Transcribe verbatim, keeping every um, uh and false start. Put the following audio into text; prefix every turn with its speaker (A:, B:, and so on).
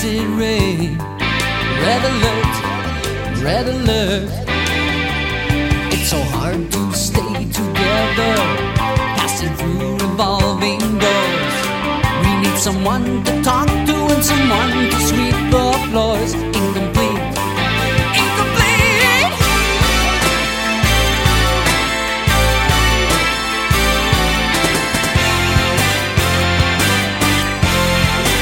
A: acid rain. Red alert, red alert. It's so hard to stay together, passing through revolving doors. We need someone to talk to and someone to sweep the floors.